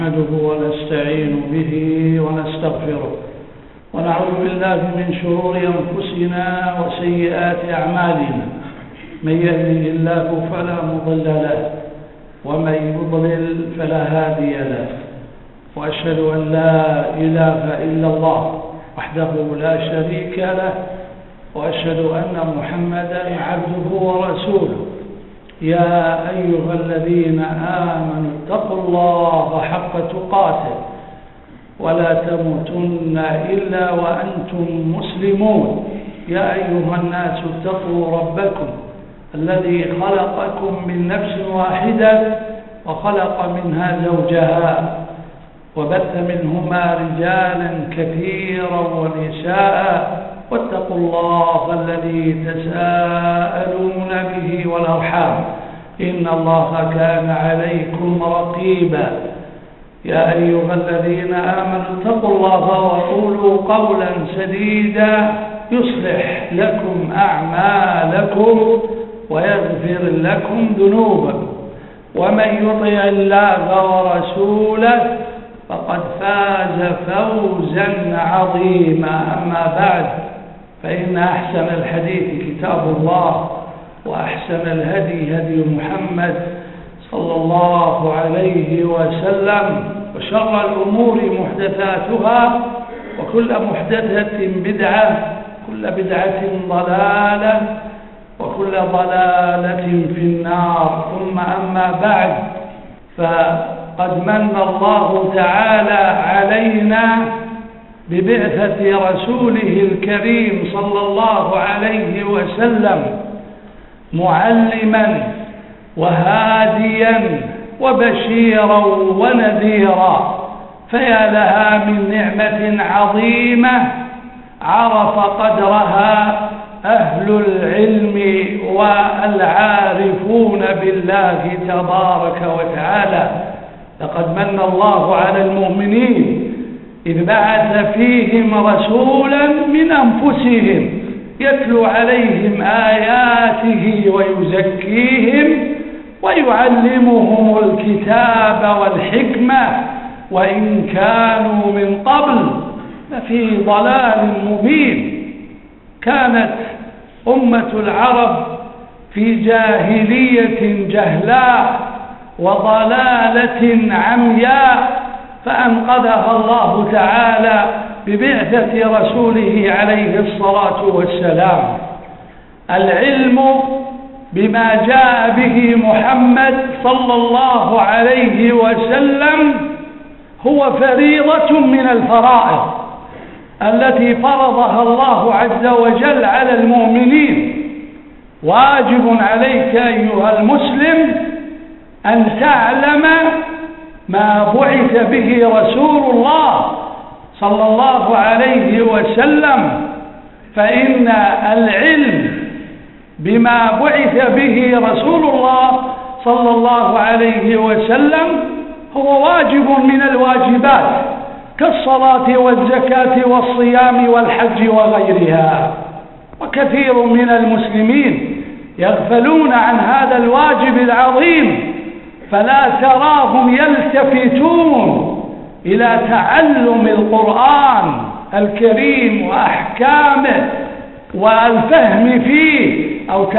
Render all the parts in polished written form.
نحمده ونستعين به ونستغفره ونعوذ بالله من شرور أنفسنا وسيئات أعمالنا. من يهده الله فلا مضل له ومن يضلل فلا هادي له، وأشهد أن لا إله إلا الله وحده لا شريك له، وأشهد أن محمدا عبده ورسوله. يا أيها الذين آمنوا اتقوا الله حق تقاته ولا تموتن إلا وأنتم مسلمون. يا أيها الناس اتقوا ربكم الذي خلقكم من نفس واحدة وخلق منها زوجها وبث منهما رجالا كثيرا ونساء، واتقوا الله الذي تساءلون به والأرحام إن الله كان عليكم رقيبا. يا أيها الذين آمنوا اتقوا الله وقولوا قولا سديدا يصلح لكم أعمالكم ويغفر لكم ذنوبكم، ومن يطع الله ورسوله فقد فاز فوزا عظيما. أما بعد، فإن أحسن الحديث كتاب الله، وأحسن الهدي هدي محمد صلى الله عليه وسلم، وشر الأمور محدثاتها، وكل محدثة بدعة، كل بدعة ضلالة، وكل ضلالة في النار. ثم أما بعد، فقد من الله تعالى علينا ببعثة رسوله الكريم صلى الله عليه وسلم معلما وهاديا وبشيرا ونذيرا، فيا لها من نعمة عظيمة عرف قدرها أهل العلم والعارفون بالله تبارك وتعالى. لقد من الله على المؤمنين إذ بعث فيهم رسولا من أنفسهم يتلو عليهم آياته ويزكيهم ويعلمهم الكتاب والحكمة، وإن كانوا من قبل لفي ضلال مبين. كانت أمة العرب في جاهلية جهلاء وضلالة عمياء، فأنقذها الله تعالى ببعثة رسوله عليه الصلاة والسلام. العلم بما جاء به محمد صلى الله عليه وسلم هو فريضة من الفرائض التي فرضها الله عز وجل على المؤمنين. واجب عليك أيها المسلم أن تعلم ما بعث به رسول الله صلى الله عليه وسلم، فإن العلم بما بعث به رسول الله صلى الله عليه وسلم هو واجب من الواجبات كالصلاة والزكاة والصيام والحج وغيرها. وكثير من المسلمين يغفلون عن هذا الواجب العظيم، فلا تراهم يلتفتون إلى تعلم القرآن الكريم وأحكامه والفهم فيه،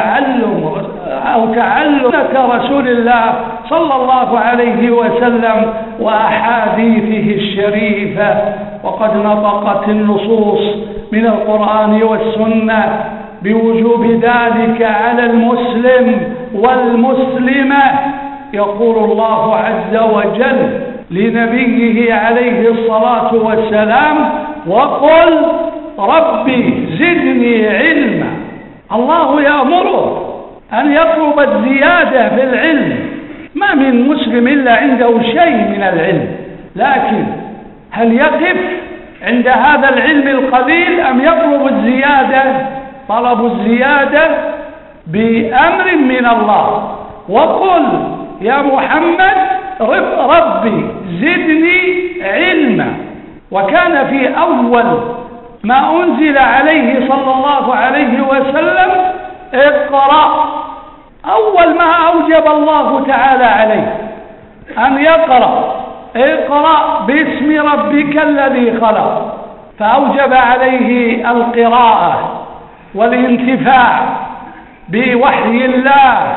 أو تعلم رسول الله صلى الله عليه وسلم وأحاديثه الشريفة. وقد نطقت النصوص من القرآن والسنة بوجوب ذلك على المسلم والمسلمة. يقول الله عز وجل لنبيه عليه الصلاة والسلام: وقل ربي زدني علما. الله يأمره أن يطلب الزيادة في العلم. ما من مسلم إلا عنده شيء من العلم، لكن هل يقف عند هذا العلم القليل أم يطلب الزيادة؟ طلب الزيادة بأمر من الله: وقل يا محمد ربي زدني علما. وكان في أول ما أنزل عليه صلى الله عليه وسلم اقرأ. أول ما أوجب الله تعالى عليه أن يقرأ اقرأ باسم ربك الذي خلق، فأوجب عليه القراءة والانتفاع بوحي الله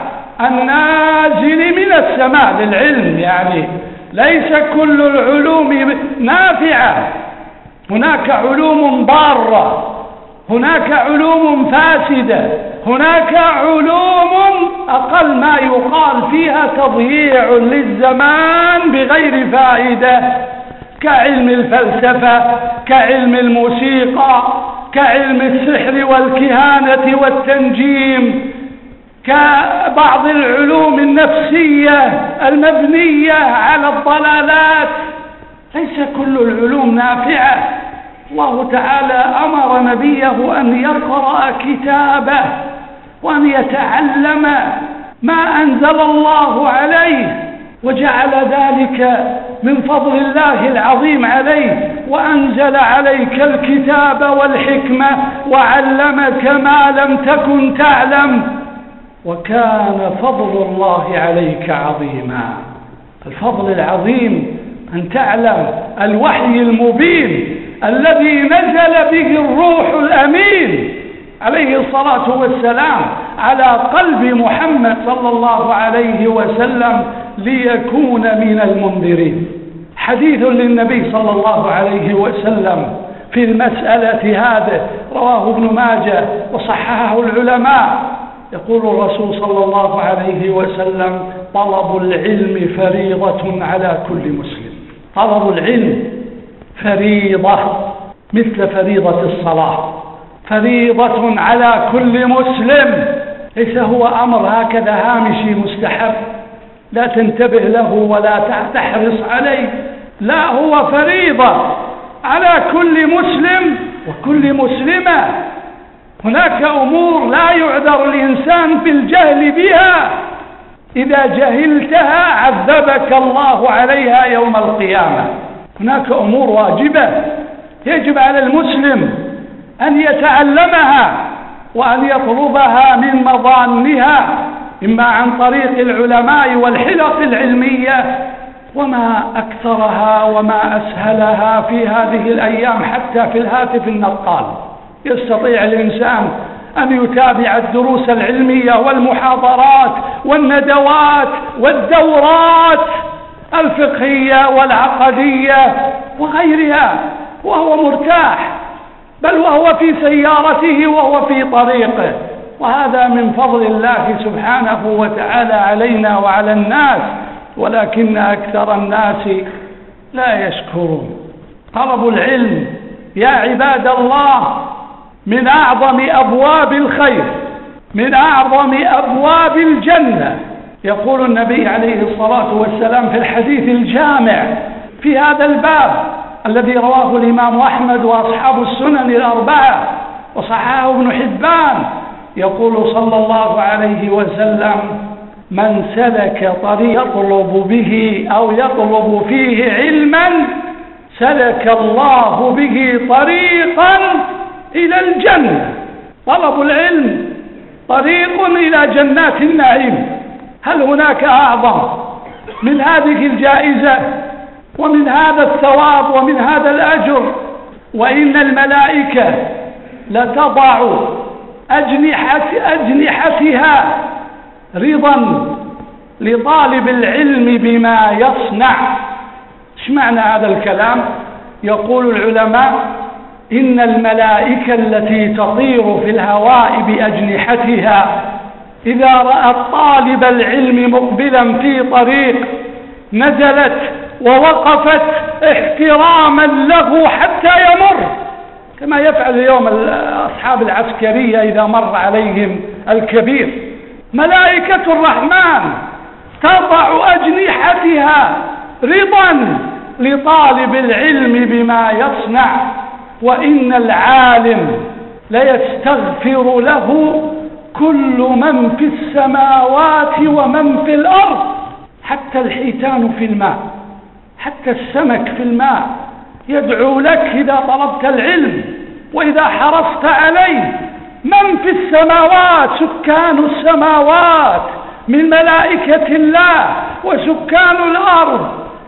النازل من السماء للعلم. يعني ليس كل العلوم نافعة، هناك علوم ضارة، هناك علوم فاسدة، هناك علوم أقل ما يقال فيها تضييع للزمان بغير فائدة، كعلم الفلسفة، كعلم الموسيقى، كعلم السحر والكهانة والتنجيم، كبعض العلوم النفسية المبنية على الضلالات. ليس كل العلوم نافعة. الله تعالى أمر نبيه أن يقرأ كتابه وأن يتعلم ما أنزل الله عليه، وجعل ذلك من فضل الله العظيم عليه، وأنزل عليك الكتاب والحكمة وعلمك ما لم تكن تعلم، وكان فضل الله عليك عظيما. الفضل العظيم أن تعلم الوحي المبين الذي نزل به الروح الأمين عليه الصلاة والسلام على قلب محمد صلى الله عليه وسلم ليكون من المنذرين. حديث للنبي صلى الله عليه وسلم في المسألة هذه رواه ابن ماجه وصححه العلماء. يقول الرسول صلى الله عليه وسلم: طلب العلم فريضة على كل مسلم. طلب العلم فريضة مثل فريضة الصلاة، فريضة على كل مسلم، ليس هو أمر هكذا هامشي مستحب لا تنتبه له ولا تحرص عليه، لا، هو فريضة على كل مسلم وكل مسلمة. هناك أمور لا يعذر الإنسان بالجهل بها، إذا جهلتها عذبك الله عليها يوم القيامة. هناك أمور واجبة يجب على المسلم أن يتعلمها وأن يطلبها من مظانها، إما عن طريق العلماء والحلق العلمية، وما أكثرها وما أسهلها في هذه الأيام حتى في الهاتف النقال. يستطيع الإنسان أن يتابع الدروس العلمية والمحاضرات والندوات والدورات الفقهية والعقدية وغيرها وهو مرتاح، بل وهو في سيارته وهو في طريقه. وهذا من فضل الله سبحانه وتعالى علينا وعلى الناس، ولكن أكثر الناس لا يشكرون. طلب العلم يا عباد الله من أعظم أبواب الخير، من أعظم أبواب الجنة. يقول النبي عليه الصلاة والسلام في الحديث الجامع في هذا الباب الذي رواه الإمام أحمد وأصحاب السنن الأربعة وصححه ابن حبان، يقول صلى الله عليه وسلم: من سلك طريق يطلب به أو يطلب فيه علما سلك الله به طريقا إلى الجنة. طلب العلم طريق إلى جنات النعيم. هل هناك أعظم من هذه الجائزة ومن هذا الثواب ومن هذا الأجر؟ وإن الملائكة لتضع أجنحتها رضا لطالب العلم بما يصنع. ايش معنى هذا الكلام؟ يقول العلماء: إن الملائكة التي تطير في الهواء بأجنحتها إذا رأت طالب العلم مقبلا في طريق نزلت ووقفت احتراما له حتى يمر، كما يفعل اليوم أصحاب العسكرية إذا مر عليهم الكبير. ملائكة الرحمن تضع أجنحتها رضا لطالب العلم بما يصنع. وإن العالم ليستغفر له كل من في السماوات ومن في الأرض، حتى الحيتان في الماء، حتى السمك في الماء يدعو لك إذا طلبت العلم وإذا حرصت عليه. من في السماوات، سكان السماوات من ملائكة الله، وسكان الأرض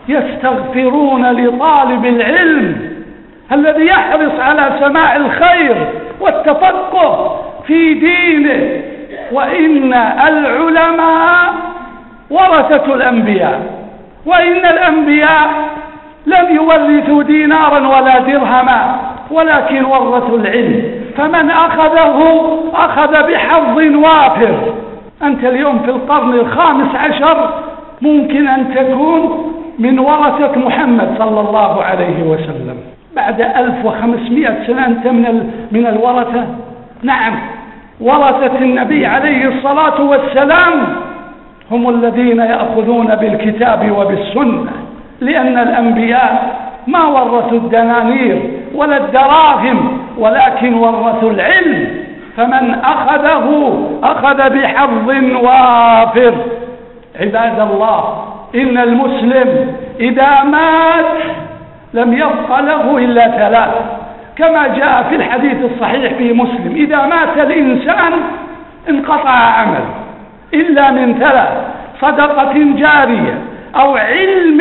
يستغفرون لطالب العلم الذي يحرص على سماع الخير والتفقه في دينه. وإن العلماء ورثة الأنبياء، وإن الأنبياء لم يورثوا دينارا ولا درهما، ولكن ورثوا العلم، فمن أخذه أخذ بحظ وافر. أنت اليوم في القرن ال15 ممكن أن تكون من ورثة محمد صلى الله عليه وسلم. بعد 1500 سنة أنت من الورثة. نعم، ورثة النبي عليه الصلاة والسلام هم الذين يأخذون بالكتاب وبالسنة، لأن الأنبياء ما ورثوا الدنانير ولا الدراهم، ولكن ورثوا العلم، فمن أخذه أخذ بحظ وافر. عباد الله، إن المسلم إذا مات لم يبق له إلا ثلاث، كما جاء في الحديث الصحيح في مسلم: إذا مات الإنسان انقطع عمله إلا من ثلاث: صدقة جارية، أو علم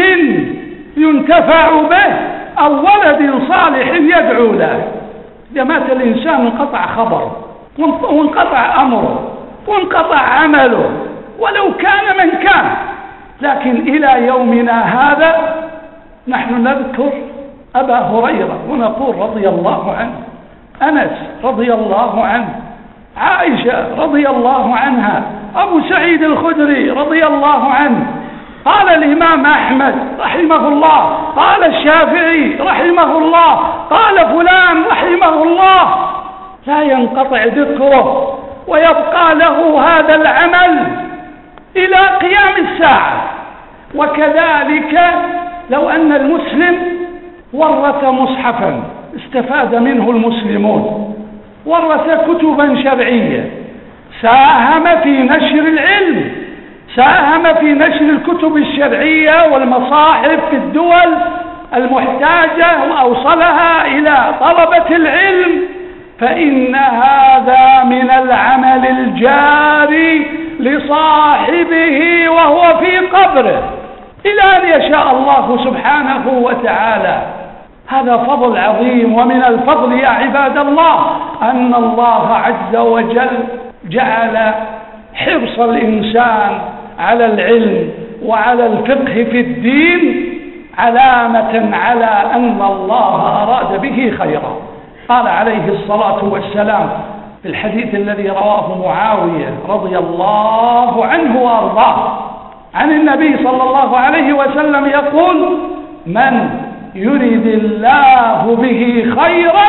ينتفع به، أو ولد صالح يدعو له. إذا مات الإنسان انقطع خبره، وانقطع أمره، وانقطع عمله، ولو كان من كان. لكن إلى يومنا هذا نحن نذكر أبا هريرة ونقول رضي الله عنه، أنس رضي الله عنه، عائشة رضي الله عنها، أبو سعيد الخدري رضي الله عنه. قال الإمام أحمد رحمه الله، قال الشافعي رحمه الله، قال فلان رحمه الله. لا ينقطع ذكره، ويبقى له هذا العمل إلى قيام الساعة. وكذلك لو أن المسلم ورث مصحفا استفاد منه المسلمون، ورث كتبا شرعية، ساهم في نشر العلم، ساهم في نشر الكتب الشرعية والمصاحف في الدول المحتاجة، وأوصلها إلى طلبة العلم، فإن هذا من العمل الجاري لصاحبه وهو في قبره إلى أن يشاء الله سبحانه وتعالى. هذا فضل عظيم. ومن الفضل يا عباد الله أن الله عز وجل جعل حرص الإنسان على العلم وعلى الفقه في الدين علامة على أن الله أراد به خيرا. قال عليه الصلاة والسلام في الحديث الذي رواه معاوية رضي الله عنه وأرضاه عن النبي صلى الله عليه وسلم يقول: من يريد الله به خيرا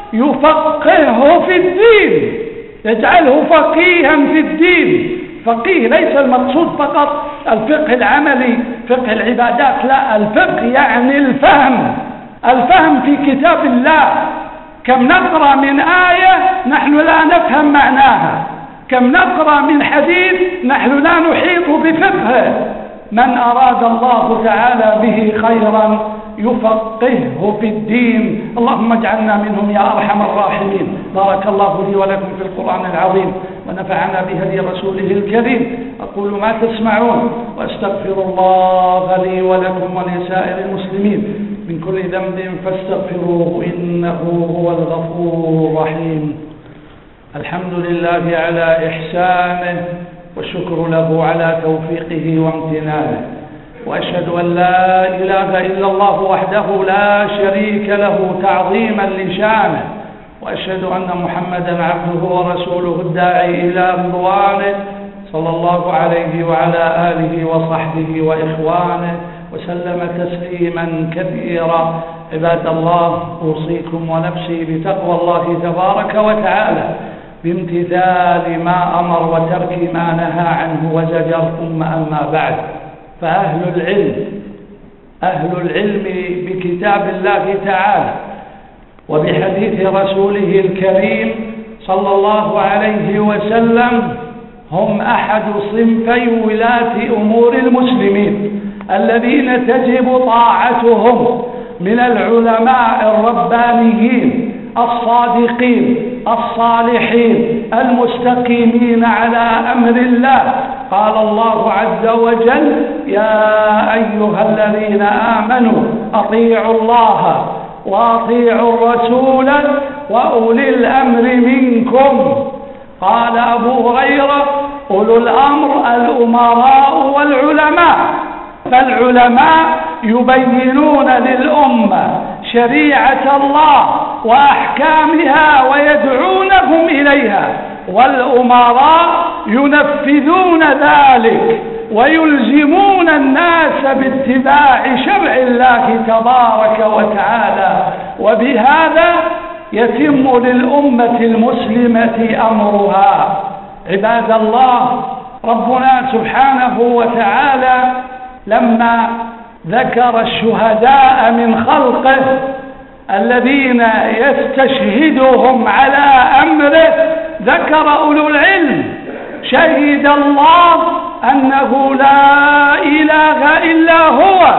يفقهه في الدين، يجعله فقيها في الدين. فقيه ليس المقصود فقط الفقه العملي، فقه العبادات، لا، الفقه يعني الفهم في كتاب الله. كم نقرأ من آية نحن لا نفهم معناها، كم نقرأ من حديث نحن لا نحيط بفقهه. من أراد الله تعالى به خيرا يفقهه في الدين. اللهم اجعلنا منهم يا أرحم الراحمين. بارك الله لي ولكم في القرآن العظيم، ونفعنا بهدي رسوله الكريم. أقول ما تسمعون، وأستغفر الله لي ولكم ولسائر المسلمين من كل ذنب فاستغفروه إنه هو الغفور الرحيم. الحمد لله على إحسانه، والشكر له على توفيقه وامتنانه، وأشهد أن لا إله إلا الله وحده لا شريك له تعظيما لشانه، وأشهد أن محمدا عبده ورسوله الداعي إلى رضوانه، صلى الله عليه وعلى آله وصحبه وإخوانه وسلم تسليما كثيرا. عباد الله، أوصيكم ونفسي بتقوى الله تبارك وتعالى، بامتثال ما أمر وترك ما نهى عنه وزجر. ثم أما بعد، فأهل العلم بكتاب الله تعالى وبحديث رسوله الكريم صلى الله عليه وسلم هم أحد صنفي ولاة أمور المسلمين الذين تجب طاعتهم من العلماء الربانيين الصادقين الصالحين المستقيمين على أمر الله. قال الله عز وجل: يا أيها الذين آمنوا أطيعوا الله وأطيعوا الرسول وأولي الأمر منكم. قال أبو هريرة: أولو الأمر الأمراء والعلماء. فالعلماء يبينون للأمة شريعة الله وأحكامها ويدعونهم إليها، والأمراء ينفذون ذلك ويلزمون الناس باتباع شرع الله تبارك وتعالى. وبهذا يتم للأمة المسلمة أمرها. عباد الله، ربنا سبحانه وتعالى لما ذكر الشهداء من خلقه الذين يستشهدهم على أمره ذكر أولو العلم. شهد الله أنه لا إله إلا هو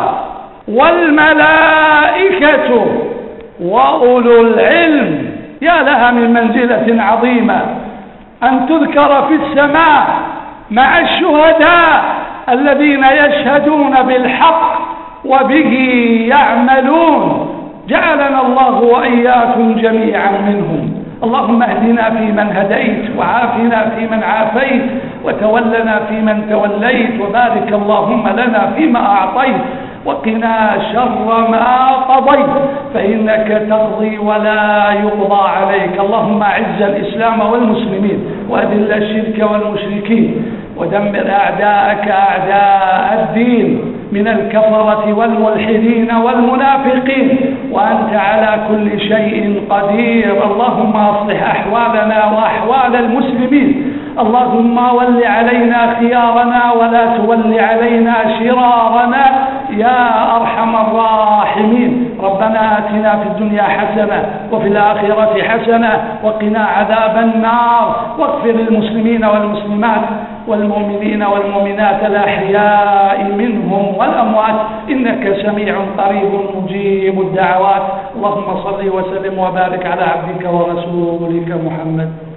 والملائكة وأولو العلم. يا لها من منزلة عظيمة أن تذكر في السماء مع الشهداء الذين يشهدون بالحق وبه يعملون. جعلنا الله وإياكم جميعا منهم. اللهم اهدنا فيمن هديت، وعافنا فيمن عافيت، وتولنا فيمن توليت، وبارك اللهم لنا فيما أعطيت، وقنا شر ما قضيت، فإنك تقضي ولا يقضى عليك. اللهم أعز الإسلام والمسلمين، وأذل الشرك والمشركين، ودمر أعداءك أعداء الدين من الكفرة والملحدين والمنافقين، وأنت على كل شيء قدير. اللهم أصلح أحوالنا وأحوال المسلمين. اللهم ول علينا خيارنا ولا تول علينا شرارنا يا أرحم الراحمين. ربنا آتنا في الدنيا حسنة وفي الآخرة حسنة وقنا عذاب النار، واغفر للمسلمين والمسلمات والمؤمنين والمؤمنات الأحياء منهم والأموات، إنك سميع قريب مجيب الدعوات. اللهم صل وسلم وبارك على عبدك ورسولك محمد.